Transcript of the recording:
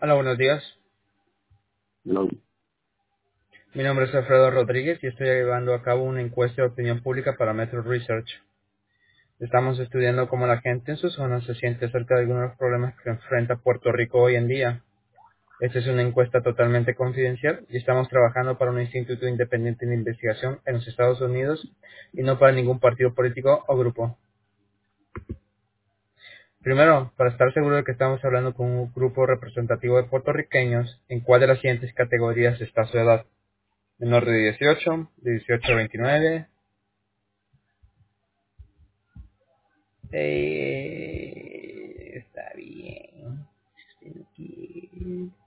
Hola, buenos días. No, Mi nombre es Alfredo Rodríguez y estoy llevando a cabo una encuesta de opinión pública para Metro Research. Estamos estudiando cómo la gente en su zona se siente acerca de algunos de los problemas que enfrenta Puerto Rico hoy en día. Esta es una encuesta totalmente confidencial y estamos trabajando para un instituto independiente de investigación en los Estados Unidos y no para ningún partido político o grupo. Primero, para estar seguro de que estamos hablando con un grupo representativo de puertorriqueños, ¿en cuál de las siguientes categorías está su edad? Menor de 18, de 18 a 29. Está bien.